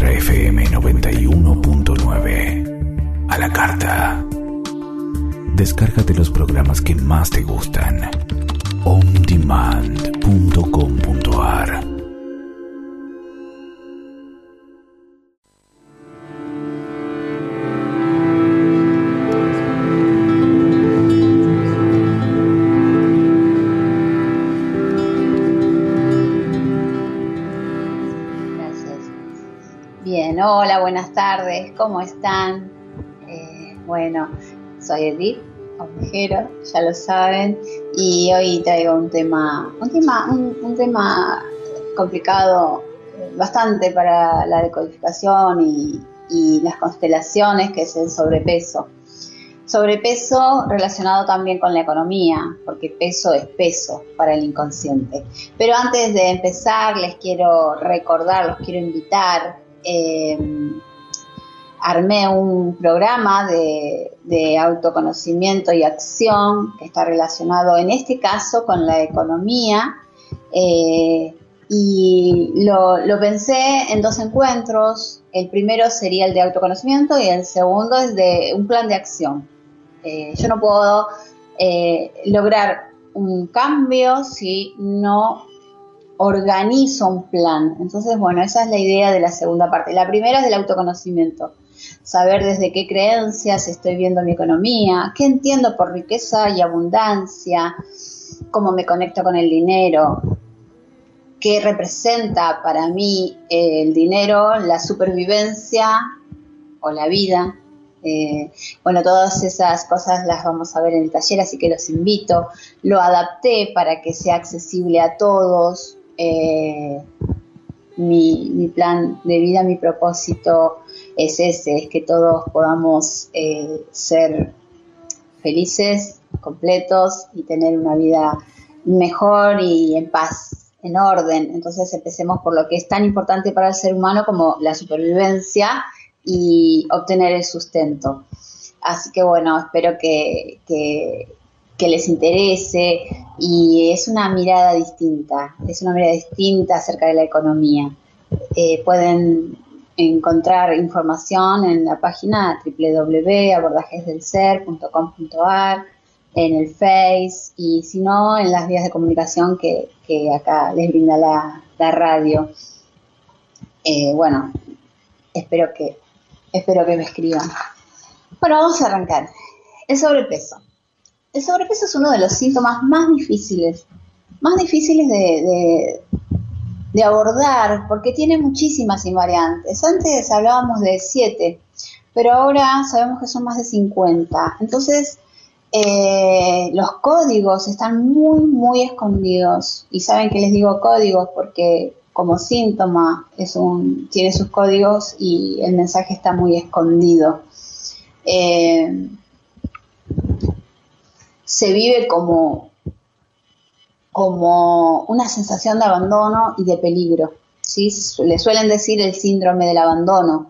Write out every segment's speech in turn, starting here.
Ultra FM 91.9. A la carta. Descárgate los programas que más te gustan. ondemand.com.ar. Hola, buenas tardes, ¿cómo están? Bueno, soy Edith Ovejero, ya lo saben, y hoy traigo un tema complicado, bastante para la decodificación y las constelaciones, que es el sobrepeso. Sobrepeso relacionado también con la economía, porque peso es peso para el inconsciente. Pero antes de empezar, les quiero recordar, los quiero invitar. Armé un programa de autoconocimiento y acción que está relacionado en este caso con la economía, y lo pensé en 2 encuentros. El primero sería el de autoconocimiento y el segundo es de un plan de acción. Yo no puedo lograr un cambio si no organizo un plan. Entonces, bueno, esa es la idea de la segunda parte. La primera es del autoconocimiento. Saber desde qué creencias estoy viendo mi economía, qué entiendo por riqueza y abundancia, cómo me conecto con el dinero, qué representa para mí el dinero, la supervivencia o la vida. Bueno, todas esas cosas las vamos a ver en el taller, así que los invito. Lo adapté para que sea accesible a todos. Mi plan de vida, mi propósito es ese, es que todos podamos ser felices, completos y tener una vida mejor y en paz, en orden. Entonces empecemos por lo que es tan importante para el ser humano como la supervivencia y obtener el sustento. Así que bueno, espero que les interese, y es una mirada distinta acerca de la economía. Pueden encontrar información en la página www.abordajesdelser.com.ar, en el Face, y si no, en las vías de comunicación que acá les brinda la radio. Bueno, espero que me escriban. Bueno, vamos a arrancar. El sobrepeso. El sobrepeso es uno de los síntomas más difíciles de abordar, porque tiene muchísimas invariantes. Antes hablábamos de 7, pero ahora sabemos que son más de 50. Entonces, los códigos están muy, muy escondidos. Y saben que les digo códigos porque como síntoma tiene sus códigos y el mensaje está muy escondido. Se vive como una sensación de abandono y de peligro, ¿sí? Le suelen decir el síndrome del abandono,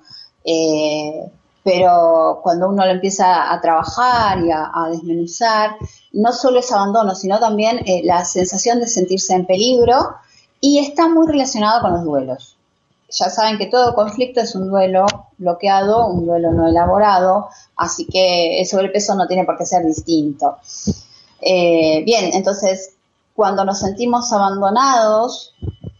pero cuando uno lo empieza a trabajar y a desmenuzar, no solo es abandono, sino también la sensación de sentirse en peligro, y está muy relacionado con los duelos. Ya saben que todo conflicto es un duelo bloqueado, un duelo no elaborado, así que el sobrepeso no tiene por qué ser distinto. Bien, entonces, cuando nos sentimos abandonados,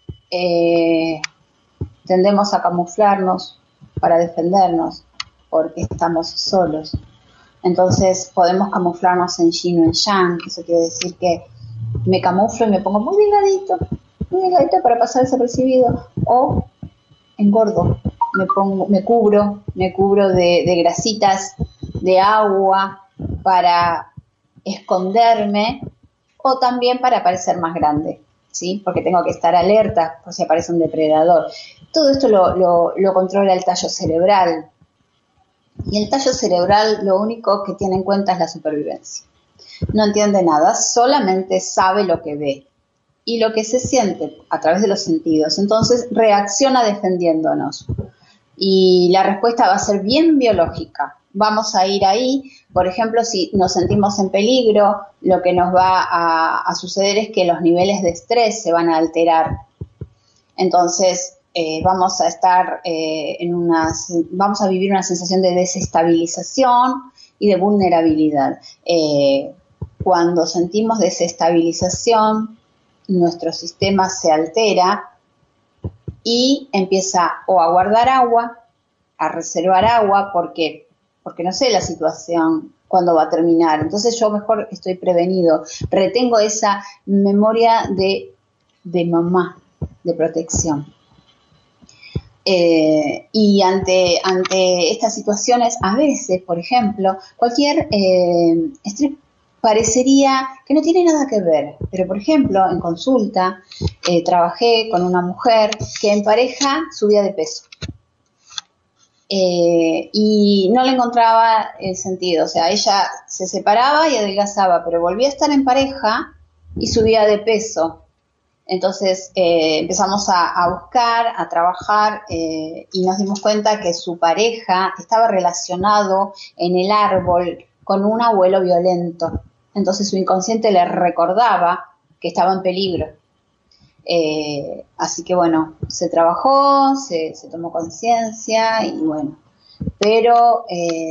tendemos a camuflarnos para defendernos, porque estamos solos. Entonces, podemos camuflarnos en yin o en yang, que eso quiere decir que me camuflo y me pongo muy delgadito para pasar desapercibido, o engordo, me cubro de grasitas, de agua para esconderme, o también para parecer más grande, ¿sí? Porque tengo que estar alerta por si aparece un depredador. Todo esto lo controla el tallo cerebral, y el tallo cerebral lo único que tiene en cuenta es la supervivencia. No entiende nada, solamente sabe lo que ve y lo que se siente a través de los sentidos. Entonces reacciona defendiéndonos, y la respuesta va a ser bien biológica. Vamos a ir ahí. Por ejemplo, si nos sentimos en peligro, lo que nos va a suceder es que los niveles de estrés se van a alterar. Entonces vamos a estar vamos a vivir una sensación de desestabilización y de vulnerabilidad. Cuando sentimos desestabilización, nuestro sistema se altera y empieza o a guardar agua, a reservar agua, porque no sé la situación cuándo va a terminar. Entonces yo mejor estoy prevenido, retengo esa memoria de mamá, de protección. Y ante estas situaciones, a veces, por ejemplo, cualquier estrés parecería que no tiene nada que ver, pero por ejemplo, en consulta trabajé con una mujer que en pareja subía de peso y no le encontraba el sentido, o sea, ella se separaba y adelgazaba, pero volvía a estar en pareja y subía de peso. Entonces empezamos a buscar, a trabajar y nos dimos cuenta que su pareja estaba relacionado en el árbol con un abuelo violento. Entonces su inconsciente le recordaba que estaba en peligro. Así que bueno, se trabajó, se tomó conciencia y bueno, pero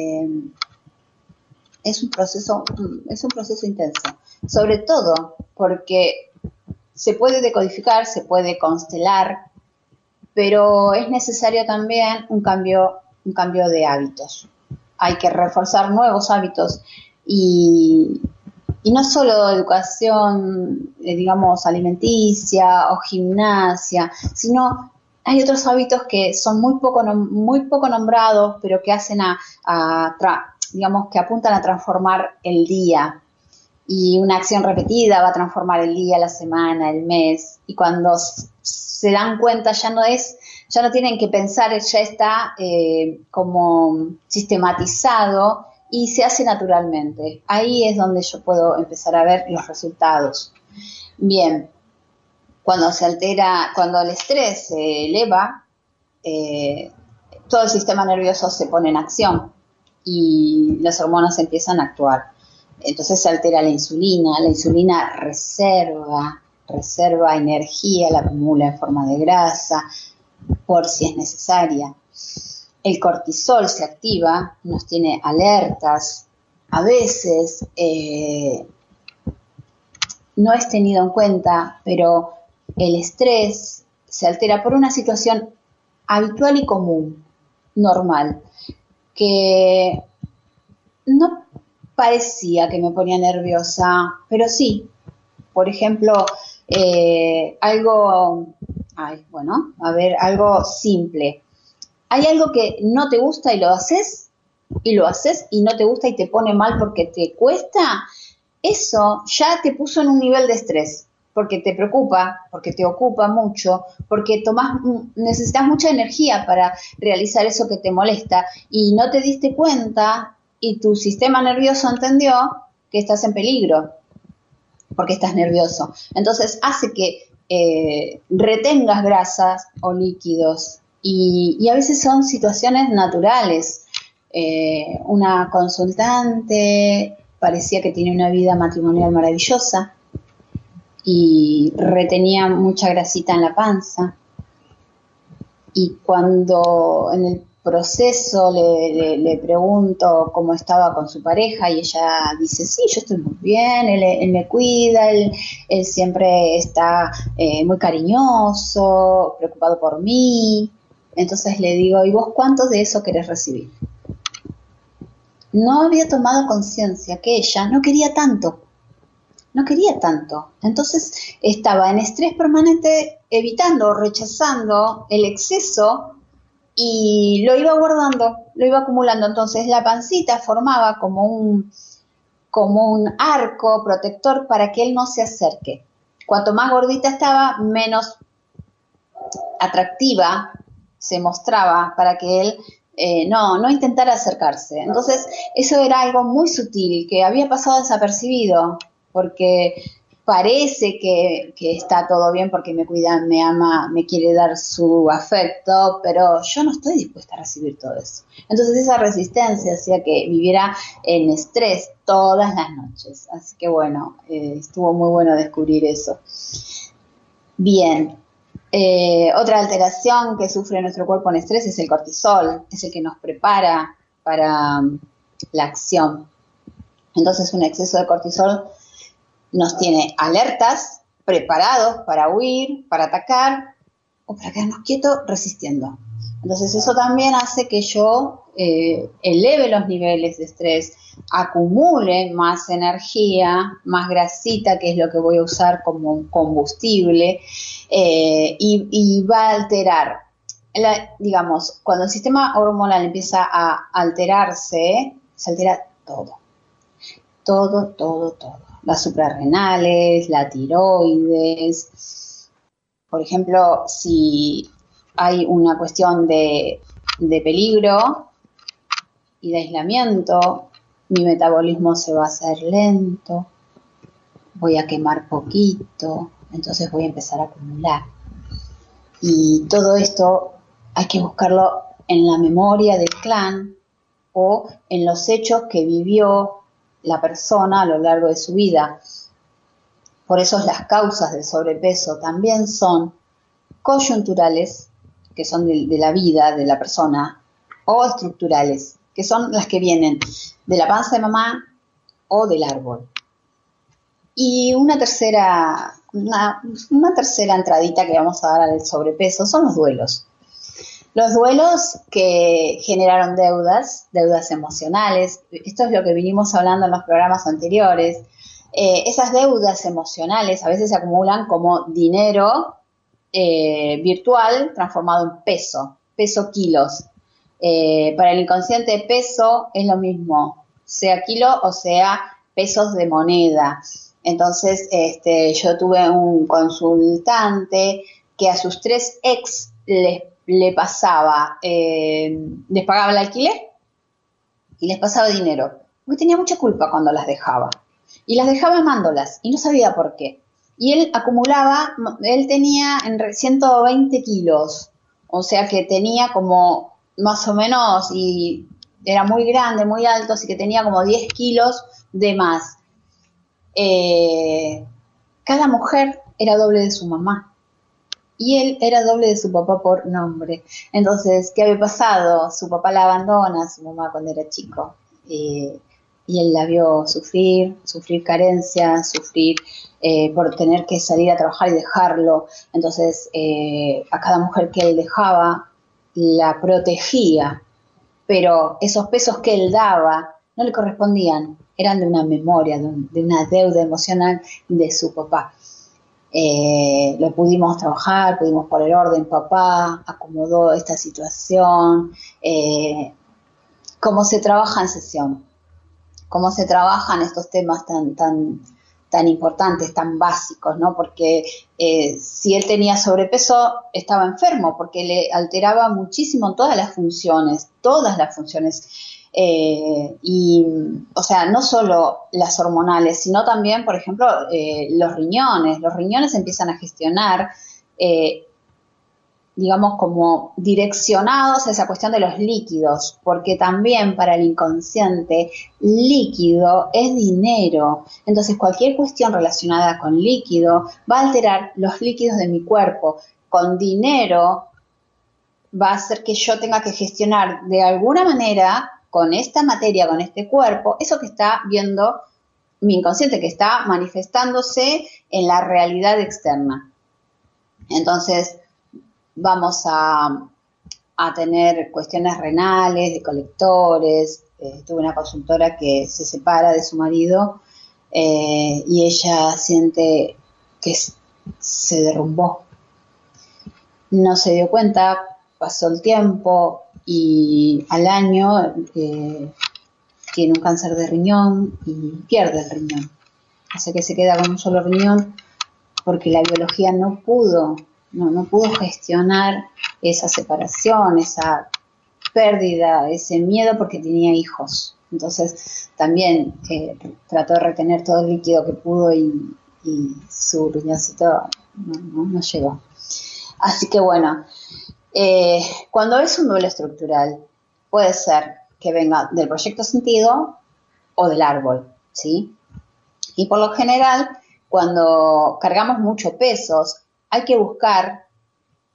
es un proceso intenso, sobre todo porque se puede decodificar, se puede constelar, pero es necesario también un cambio de hábitos. Hay que reforzar nuevos hábitos y no solo educación, digamos, alimenticia o gimnasia, sino hay otros hábitos que son muy poco nombrados, pero que hacen digamos, que apuntan a transformar el día. Y una acción repetida va a transformar el día, la semana, el mes. Y cuando se dan cuenta ya no tienen que pensar, ya está como sistematizado y se hace naturalmente. Ahí es donde yo puedo empezar a ver los resultados. Bien, cuando el estrés se eleva, todo el sistema nervioso se pone en acción y las hormonas empiezan a actuar. Entonces se altera la insulina reserva energía, la acumula en forma de grasa por si es necesaria. El cortisol se activa, nos tiene alertas, a veces no es tenido en cuenta, pero el estrés se altera por una situación habitual y común, normal, que no parecía que me ponía nerviosa, pero sí. Por ejemplo, algo simple. Hay algo que no te gusta y lo haces y no te gusta y te pone mal porque te cuesta. Eso ya te puso en un nivel de estrés, porque te preocupa, porque te ocupa mucho, porque necesitas mucha energía para realizar eso que te molesta y no te diste cuenta. Y tu sistema nervioso entendió que estás en peligro porque estás nervioso. Entonces hace que retengas grasas o líquidos y a veces son situaciones naturales. Una consultante parecía que tenía una vida matrimonial maravillosa y retenía mucha grasita en la panza. Y cuando en el proceso le pregunto cómo estaba con su pareja y ella dice, sí, yo estoy muy bien, él me cuida, él siempre está muy cariñoso, preocupado por mí. Entonces le digo, ¿y vos cuánto de eso querés recibir? No había tomado conciencia que ella no quería tanto. Entonces estaba en estrés permanente, evitando, rechazando el exceso y lo iba guardando, lo iba acumulando. Entonces la pancita formaba como un arco protector para que él no se acerque. Cuanto más gordita estaba, menos atractiva se mostraba para que él no intentara acercarse. Entonces eso era algo muy sutil que había pasado desapercibido, porque parece que está todo bien porque me cuida, me ama, me quiere dar su afecto, pero yo no estoy dispuesta a recibir todo eso. Entonces esa resistencia hacía que viviera en estrés todas las noches. Así que bueno, estuvo muy bueno descubrir eso. Bien, Otra alteración que sufre nuestro cuerpo en estrés es el cortisol, es el que nos prepara para la acción. Entonces un exceso de cortisol nos tiene alertas, preparados para huir, para atacar o para quedarnos quietos resistiendo. Entonces eso también hace que yo eleve los niveles de estrés, acumule más energía, más grasita, que es lo que voy a usar como combustible, y va a alterar. Digamos, cuando el sistema hormonal empieza a alterarse, se altera todo. Todo. Las suprarrenales, la tiroides. Por ejemplo, si hay una cuestión de peligro y de aislamiento, mi metabolismo se va a hacer lento, voy a quemar poquito, entonces voy a empezar a acumular. Y todo esto hay que buscarlo en la memoria del clan o en los hechos que vivió la persona a lo largo de su vida. Por eso las causas del sobrepeso también son coyunturales, que son de la vida de la persona, o estructurales, que son las que vienen de la panza de mamá o del árbol. Y una tercera entradita que vamos a dar al sobrepeso son los duelos. Los duelos que generaron deudas emocionales, esto es lo que vinimos hablando en los programas anteriores. Esas deudas emocionales a veces se acumulan como dinero virtual transformado en peso kilos. Para el inconsciente peso es lo mismo, sea kilo o sea pesos de moneda. Entonces yo tuve un consultante que a sus 3 ex le pasaba, les pagaba el alquiler y les pasaba dinero, porque tenía mucha culpa cuando las dejaba, y las dejaba amándolas, y no sabía por qué. Y él acumulaba, él tenía 120 kilos, o sea que tenía como más o menos, y era muy grande, muy alto, así que tenía como 10 kilos de más. Cada mujer era doble de su mamá. Y él era doble de su papá por nombre. Entonces, ¿qué había pasado? Su papá la abandona, su mamá cuando era chico. Y él la vio sufrir carencias, sufrir por tener que salir a trabajar y dejarlo. Entonces, a cada mujer que él dejaba, la protegía. Pero esos pesos que él daba no le correspondían. Eran de una memoria, de una deuda emocional de su papá. Lo pudimos trabajar, pudimos poner orden, papá acomodó esta situación, cómo se trabaja en sesión, cómo se trabajan estos temas tan importantes, tan básicos, ¿no? Porque si él tenía sobrepeso, estaba enfermo, porque le alteraba muchísimo todas las funciones, y, o sea, no solo las hormonales, sino también, por ejemplo, los riñones empiezan a gestionar, digamos, como direccionados a esa cuestión de los líquidos, porque también para el inconsciente líquido es dinero. Entonces cualquier cuestión relacionada con líquido va a alterar los líquidos de mi cuerpo. Con dinero va a hacer que yo tenga que gestionar de alguna manera con esta materia, con este cuerpo, eso que está viendo mi inconsciente, que está manifestándose en la realidad externa. Entonces vamos a tener cuestiones renales, de colectores. Tuve una consultora que se separa de su marido y ella siente que se derrumbó. No se dio cuenta, pasó el tiempo y al año tiene un cáncer de riñón y pierde el riñón. O sea que se queda con un solo riñón porque la biología no pudo gestionar esa separación, esa pérdida, ese miedo porque tenía hijos. Entonces también trató de retener todo el líquido que pudo y su riñoncito no llegó. Así que bueno, cuando es un duelo estructural, puede ser que venga del proyecto sentido o del árbol, ¿sí? Y por lo general, cuando cargamos muchos pesos, hay que buscar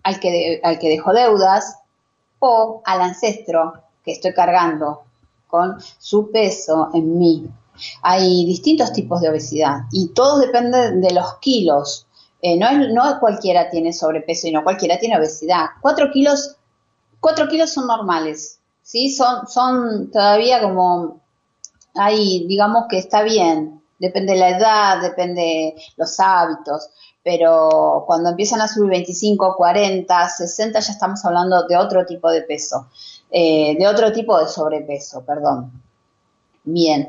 al que dejó deudas o al ancestro que estoy cargando con su peso en mí. Hay distintos tipos de obesidad y todo depende de los kilos. No cualquiera tiene sobrepeso y no cualquiera tiene obesidad. 4 kilos son normales, ¿sí? Son todavía como, digamos que está bien, depende de la edad, depende de los hábitos, pero cuando empiezan a subir 25, 40, 60 ya estamos hablando de otro tipo de peso, de otro tipo de sobrepeso, perdón. Bien,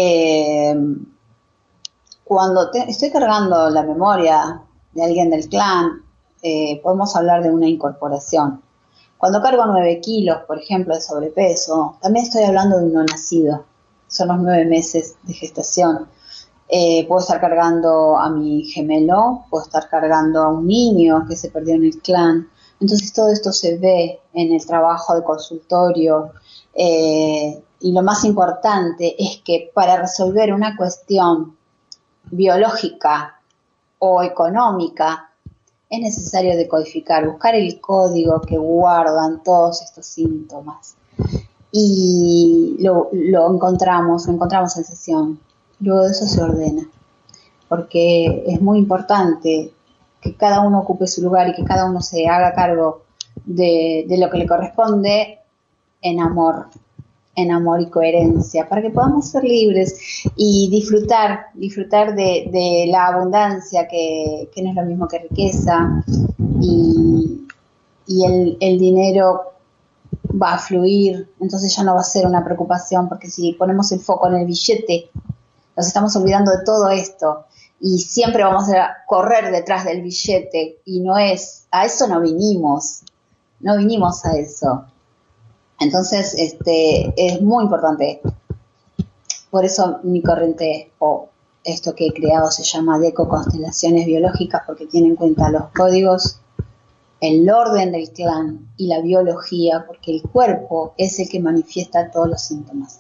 cuando estoy cargando la memoria de alguien del clan, podemos hablar de una incorporación. Cuando cargo 9 kilos, por ejemplo, de sobrepeso, también estoy hablando de un no nacido. Son los 9 meses de gestación. Puedo estar cargando a mi gemelo, puedo estar cargando a un niño que se perdió en el clan. Entonces todo esto se ve en el trabajo de consultorio. Y lo más importante es que para resolver una cuestión biológica o económica, es necesario decodificar, buscar el código que guardan todos estos síntomas. Y lo encontramos en sesión. Luego de eso se ordena, porque es muy importante que cada uno ocupe su lugar y que cada uno se haga cargo de lo que le corresponde en amor y coherencia, para que podamos ser libres y disfrutar de la abundancia, que no es lo mismo que riqueza, y el dinero va a fluir, entonces ya no va a ser una preocupación, porque si ponemos el foco en el billete, nos estamos olvidando de todo esto, y siempre vamos a correr detrás del billete, y a eso no vinimos a eso. Entonces, es muy importante. Por eso mi corriente, o esto que he creado, se llama Deco Constelaciones Biológicas, porque tiene en cuenta los códigos, el orden del clan y la biología, porque el cuerpo es el que manifiesta todos los síntomas.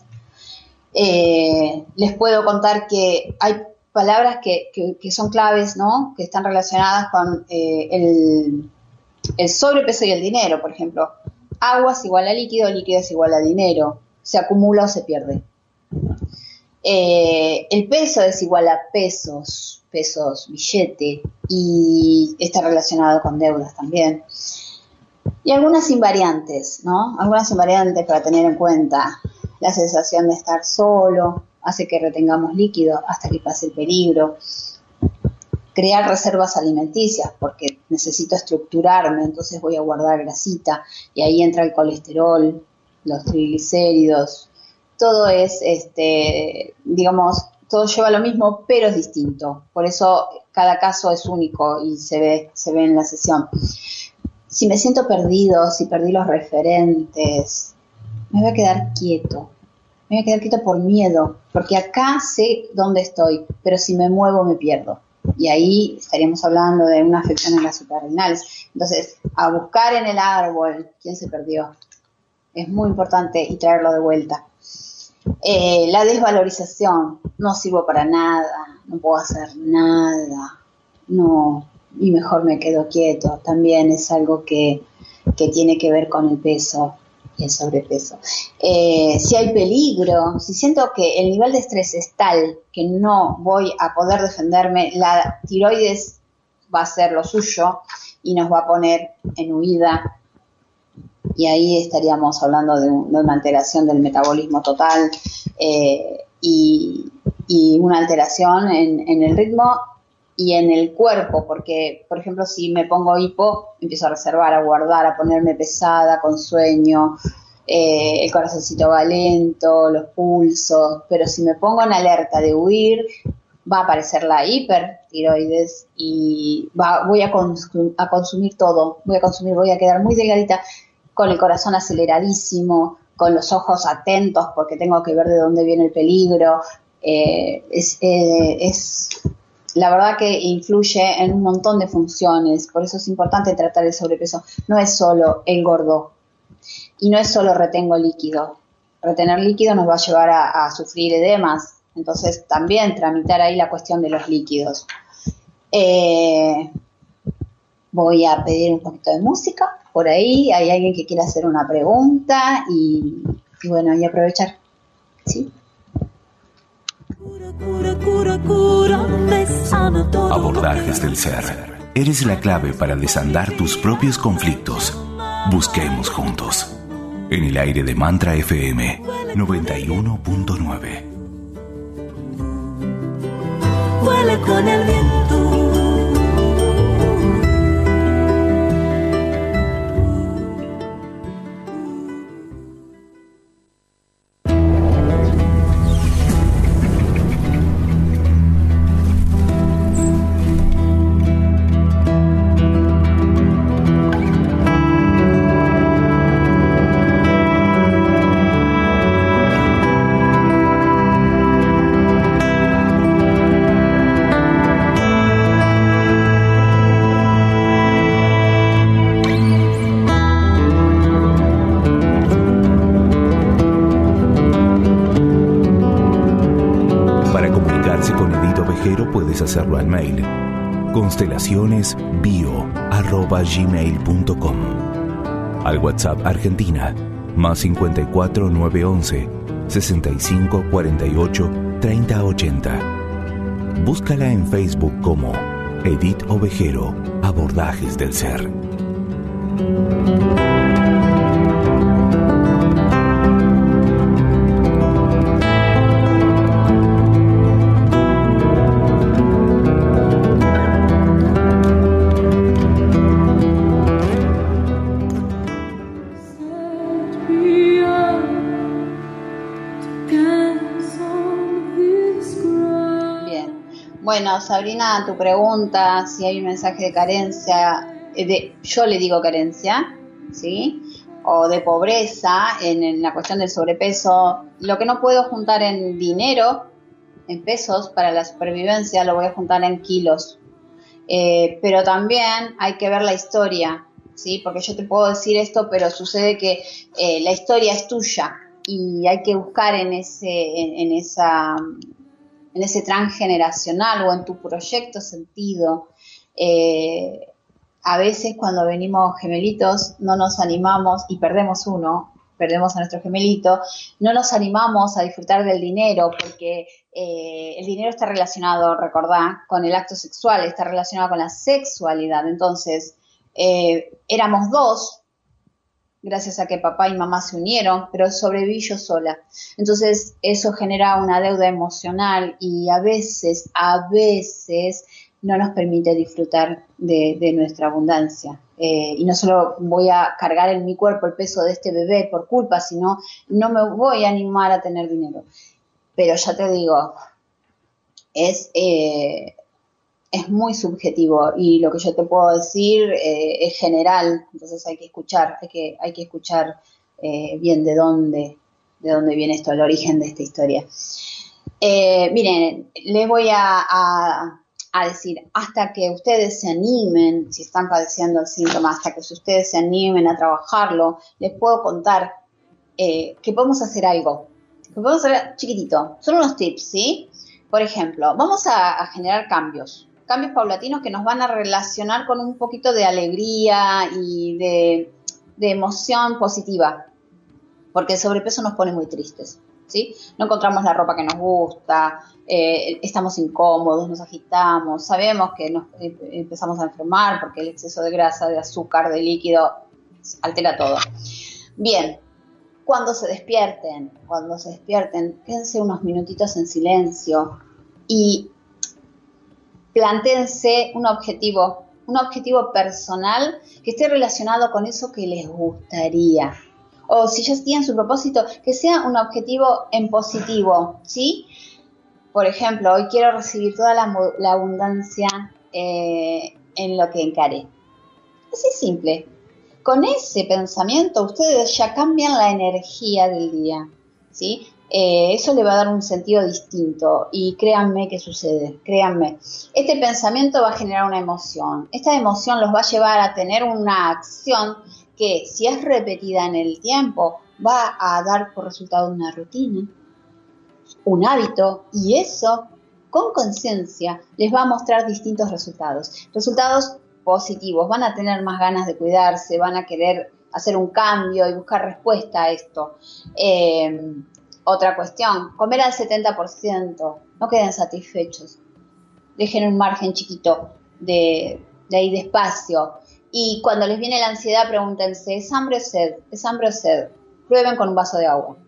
Les puedo contar que hay palabras que son claves, ¿no? Que están relacionadas con el sobrepeso y el dinero, por ejemplo. Agua es igual a líquido, líquido es igual a dinero, se acumula o se pierde. El peso es igual a pesos, billete, y está relacionado con deudas también. Y algunas invariantes, ¿no? Algunas invariantes para tener en cuenta. La sensación de estar solo hace que retengamos líquido hasta que pase el peligro. Crear reservas alimenticias, porque necesito estructurarme, entonces voy a guardar grasita, y ahí entra el colesterol, los triglicéridos, todo es, digamos, todo lleva lo mismo, pero es distinto, por eso cada caso es único y se ve en la sesión. Si me siento perdido, si perdí los referentes, me voy a quedar quieto por miedo, porque acá sé dónde estoy, pero si me muevo me pierdo. Y ahí estaríamos hablando de una afección en las suprarrenales. Entonces, a buscar en el árbol quién se perdió. Es muy importante y traerlo de vuelta. La desvalorización. No sirvo para nada, no puedo hacer nada, no, y mejor me quedo quieto. También es algo que tiene que ver con el peso y el sobrepeso. Si hay peligro, si siento que el nivel de estrés es tal que no voy a poder defenderme, la tiroides va a hacer lo suyo y nos va a poner en huida, y ahí estaríamos hablando de una alteración del metabolismo total, y una alteración en el ritmo y en el cuerpo, porque, por ejemplo, si me pongo hipo, empiezo a reservar, a guardar, a ponerme pesada, con sueño, el corazoncito va lento, los pulsos, pero si me pongo en alerta de huir, va a aparecer la hipertiroides y voy a consumir todo, voy a quedar muy delgadita, con el corazón aceleradísimo, con los ojos atentos porque tengo que ver de dónde viene el peligro. La verdad que influye en un montón de funciones, por eso es importante tratar el sobrepeso. No es solo engordo y no es solo retengo líquido. Retener líquido nos va a llevar a sufrir edemas, entonces también tramitar ahí la cuestión de los líquidos. voy a pedir un poquito de música. Por ahí hay alguien que quiera hacer una pregunta y bueno, y aprovechar. ¿Sí? Abordajes del ser. Eres la clave para desandar tus propios conflictos. Busquemos juntos. En el aire de Mantra FM 91.9. Huele con el viento. Puedes hacerlo al mail constelacionesbio@gmail.com, al WhatsApp Argentina +54 911 65 48 30 80. Búscala en Facebook como Edith Ovejero, Abordajes del Ser. Bueno, Sabrina, tu pregunta, si hay un mensaje de carencia, yo le digo carencia, ¿sí? O de pobreza en la cuestión del sobrepeso. Lo que no puedo juntar en dinero, en pesos, para la supervivencia, lo voy a juntar en kilos. Pero también hay que ver la historia, ¿sí? Porque yo te puedo decir esto, pero sucede que la historia es tuya y hay que buscar en ese transgeneracional o en tu proyecto sentido. A veces cuando venimos gemelitos no nos animamos y perdemos a nuestro gemelito, no nos animamos a disfrutar del dinero porque el dinero está relacionado, recordá, con el acto sexual, está relacionado con la sexualidad. Entonces, éramos dos, gracias a que papá y mamá se unieron, pero sobreviví yo sola. Entonces, eso genera una deuda emocional y a veces no nos permite disfrutar de nuestra abundancia. Y no solo voy a cargar en mi cuerpo el peso de este bebé por culpa, sino no me voy a animar a tener dinero. Pero ya te digo, es muy subjetivo y lo que yo te puedo decir es general, entonces hay que escuchar bien de dónde viene esto, el origen de esta historia. Miren, les voy a decir, hasta que ustedes se animen, si están padeciendo el síntoma, hasta que ustedes se animen a trabajarlo, les puedo contar que podemos hacer algo, que podemos hacer chiquitito, son unos tips, ¿sí? Por ejemplo, vamos a generar cambios paulatinos que nos van a relacionar con un poquito de alegría y de emoción positiva, porque el sobrepeso nos pone muy tristes, ¿sí? No encontramos la ropa que nos gusta, estamos incómodos, nos agitamos, sabemos que nos empezamos a enfermar porque el exceso de grasa, de azúcar, de líquido altera todo. Bien, cuando se despierten, quédense unos minutitos en silencio y plantéense un objetivo personal que esté relacionado con eso que les gustaría. O si ya tienen su propósito, que sea un objetivo en positivo, ¿sí? Por ejemplo, hoy quiero recibir toda la abundancia en lo que encaré. Así simple. Con ese pensamiento ustedes ya cambian la energía del día, ¿sí? Eso le va a dar un sentido distinto y créanme que sucede, créanme. Este pensamiento va a generar una emoción. Esta emoción los va a llevar a tener una acción que, si es repetida en el tiempo, va a dar por resultado una rutina, un hábito, y eso, con conciencia, les va a mostrar distintos resultados. Resultados positivos, van a tener más ganas de cuidarse, van a querer hacer un cambio y buscar respuesta a esto. Otra cuestión, comer al 70%, no queden satisfechos, dejen un margen chiquito de ahí de espacio. Y cuando les viene la ansiedad, pregúntense, ¿es hambre o sed? ¿Es hambre o sed? Prueben con un vaso de agua.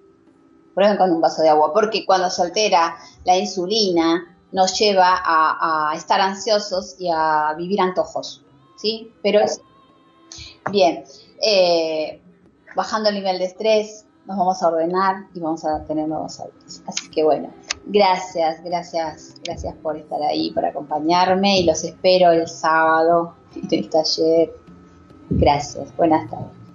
Porque cuando se altera la insulina, nos lleva a estar ansiosos y a vivir antojos, ¿sí? Pero es bien. Bajando el nivel de estrés, nos vamos a ordenar y vamos a tener nuevos hábitos. Así que bueno, gracias por estar ahí, por acompañarme y los espero el sábado en el taller. Gracias, buenas tardes.